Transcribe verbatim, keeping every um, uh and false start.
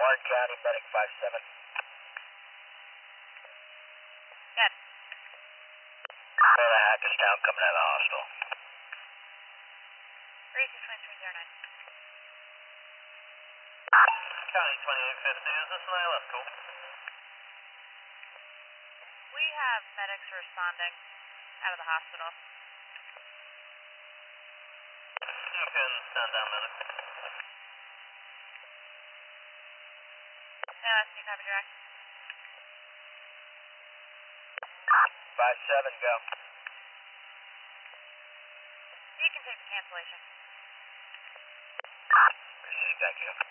Warren County, medic five seven. Good. Go to Hackettstown, coming out of the hospital. three two three zero nine. County twenty-eight fifty, is this an I L S call? We have medics responding out of the hospital. You can stand down, medic. A L S two, copy direct. five seven, go. You can take the cancellation. Thank you.